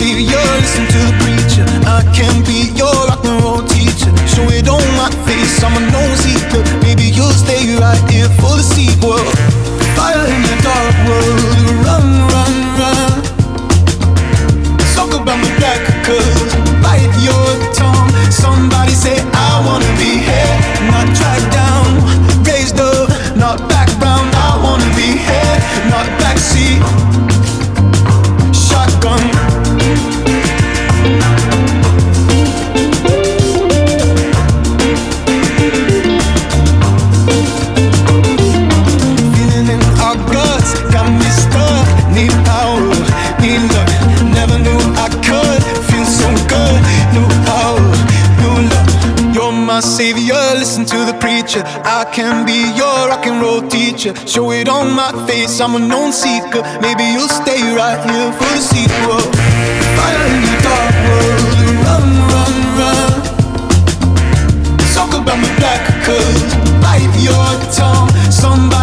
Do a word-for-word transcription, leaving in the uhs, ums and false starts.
savior, listen to the preacher. I can be your rock and roll teacher. Show it on my face, I'm a known seeker. Maybe you'll stay right here for the sequel. Fire in the dark world, run, run, run. Talk about my back, cause bite your tongue. Somebody say I wanna be here, not dragged down. Raised up, not background. I wanna be here, not backseat. Shotgun. Feeling in our guts, got me stuck. Need power, need luck. Never knew I could feel so good. New power, new love. You're my savior, listen to the preacher. I can be your rock and roll teacher. Show it on my face, I'm a known seeker. Maybe you'll stay right here for the sequel. Fire in the dark world, run, run, run. Talk about my back, cause bite your tongue. Somebody